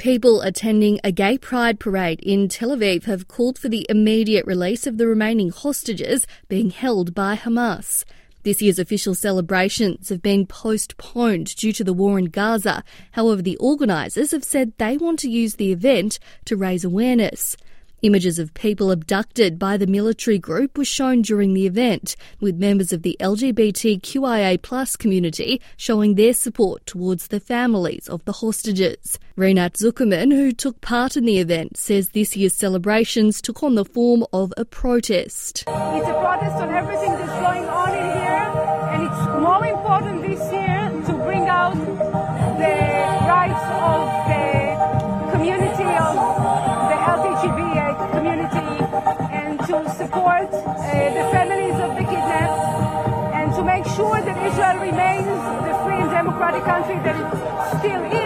People attending a gay pride parade in Tel Aviv have called for the immediate release of the remaining hostages being held by Hamas. This year's official celebrations have been postponed due to the war in Gaza. However, the organisers have said they want to use the event to raise awareness. Images of people abducted by the military group were shown during the event, with members of the LGBTQIA+ community showing their support towards the families of the hostages. Rinat Zuckerman, who took part in the event, says this year's celebrations took on the form of a protest. It's a protest on everything that's going on in here, and it's more important this year to bring out the rights of the community of the LGBTQIA community and to support the families of the kidnapped and to make sure that Israel remains the free and democratic country that it still is.